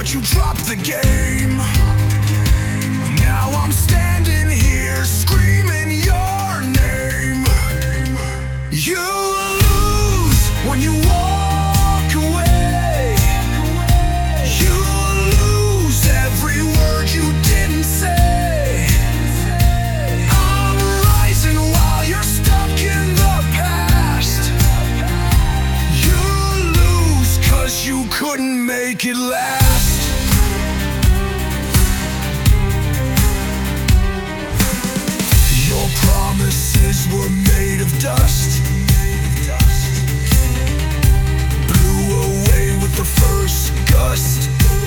you dropped the game. Now I'm standing here screaming your name. You lose when you walk away. You lose every word you didn't say. I'm rising while you're stuck in the past. You lose 'cause you couldn't make it last. Your promises were made of dust, blew away with the first gust.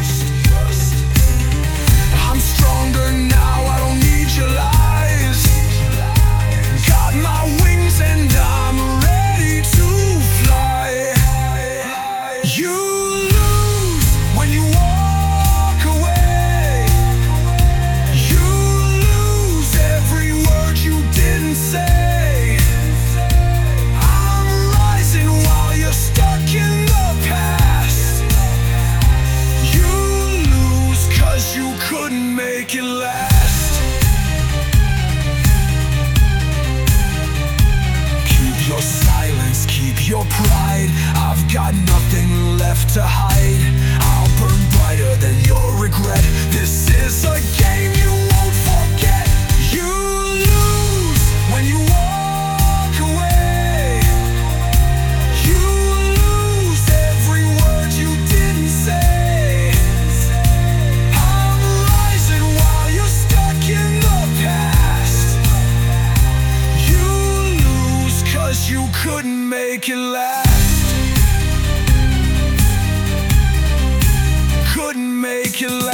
I'm stronger now, I don't need your lies. Got my wings and I'm ready to fly. You lose when you walk away. You lose every word you didn't say. I'm rising while you're stuck in the past. You lose 'cause you couldn't make it last. Keep your silence, keep your pride. I've got nothing left to hide. I'll burn brighter than your regret. This is a game you won't forget. You lose when you walk away. You lose every word you didn't say. I'm rising while you're stuck in the past. You lose 'cause you couldn't make it last. Couldn't make it last.